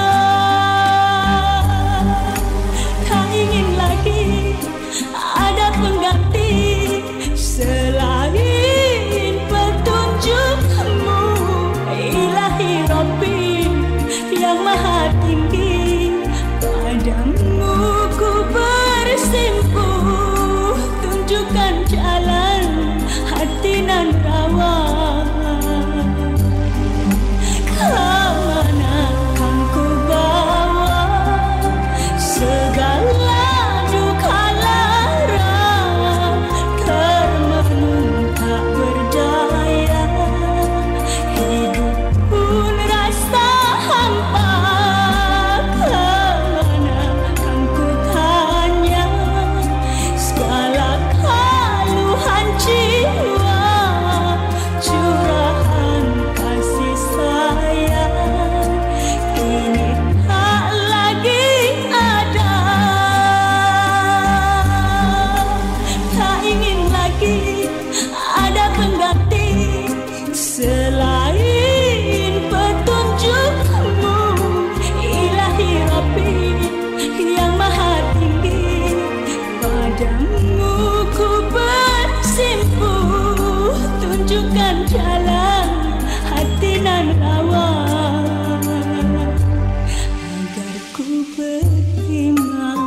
Speaker 8: Tak ingin lagi ada pengganti selain petunjukmu, Ilahi Rabbi yang maha tinggi. Padamu ku bersimpuh, tunjukkan jalan hati nan rawan. Kemana kan ku bawa segala duka lara, termenung tak berdaya, hidup pun rasa hampa. Kemana kan ku tanya segala keluhan jiwa, curahan kasih sayang kini tak lagi ada. Tak ingin lagi ada pengganti selain petunjukmu, Ilahi Rabbi yang maha tinggi. Padamu ku bersimpuh, tunjukkan jalan hati nan rawan agar ku beriman.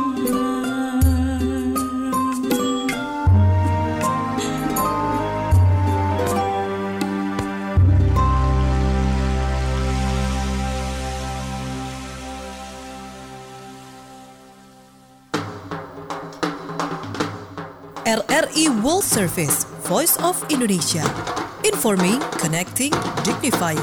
Speaker 1: R R I World Service, Voice of Indonesia. Informing, connecting, dignifying.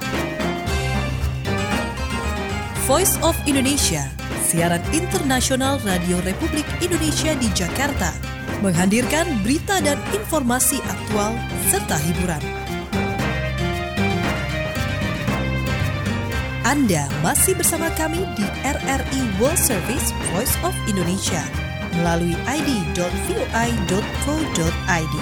Speaker 1: Voice of Indonesia, siaran internasional Radio Republik Indonesia di Jakarta, menghadirkan berita dan informasi aktual serta hiburan. Anda masih bersama kami di R R I World Service Voice of Indonesia melalui i d dot v o i dot co dot i d.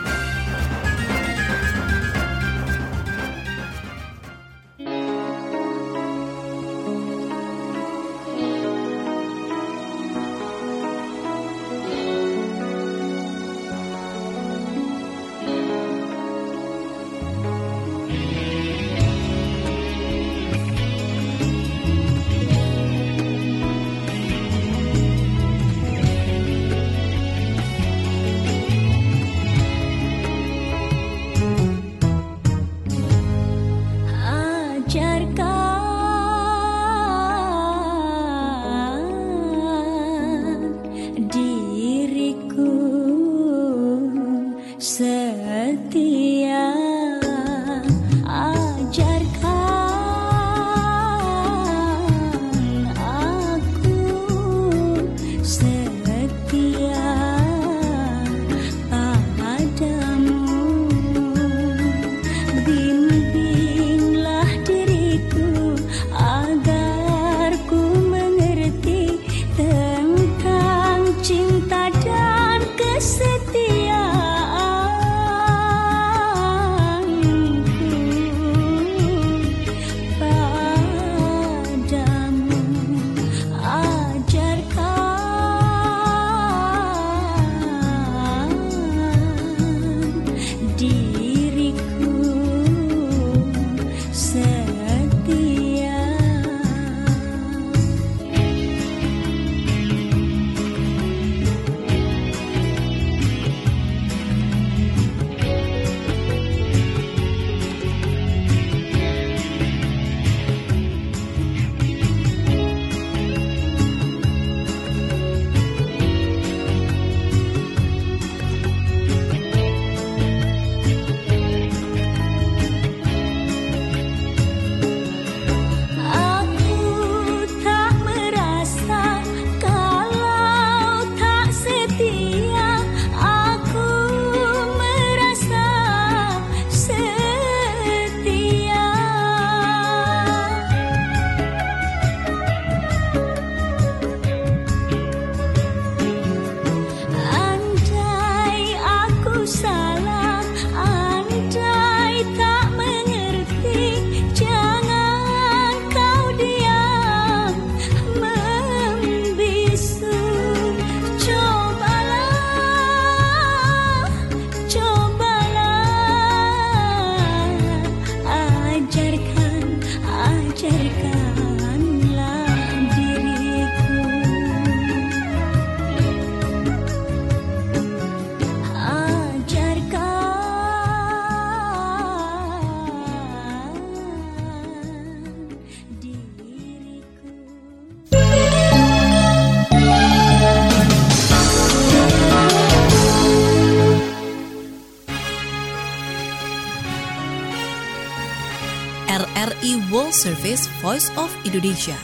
Speaker 1: R R I World Service Voice of Indonesia.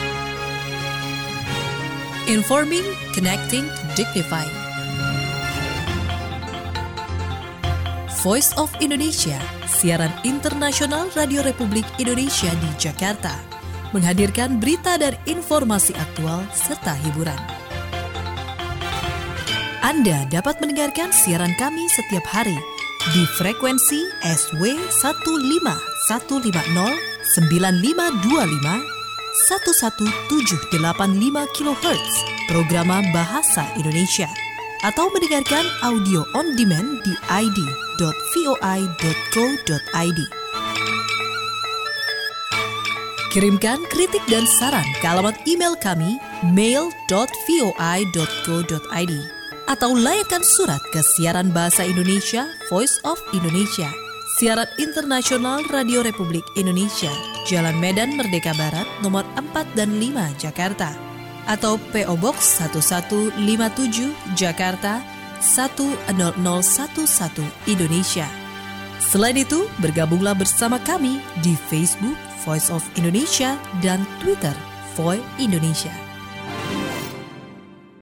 Speaker 1: Informing, connecting, dignifying. Voice of Indonesia, siaran internasional Radio Republik Indonesia di Jakarta, menghadirkan berita dan informasi aktual serta hiburan. Anda dapat mendengarkan siaran kami setiap hari di frekuensi S W satu lima satu lima nol sembilan lima dua lima satu satu tujuh delapan lima kilohertz program Bahasa Indonesia, atau mendengarkan audio on demand di i d dot v o i dot co dot i d. Kirimkan kritik dan saran ke alamat email kami mail dot v o i dot co dot i d atau layangkan surat ke siaran Bahasa Indonesia Voice of Indonesia, siaran internasional Radio Republik Indonesia, Jalan Medan Merdeka Barat nomor empat dan lima Jakarta, atau P O Box satu satu lima tujuh Jakarta satu nol nol satu satu Indonesia. Selain itu, bergabunglah bersama kami di Facebook Voice of Indonesia dan Twitter Voice Indonesia.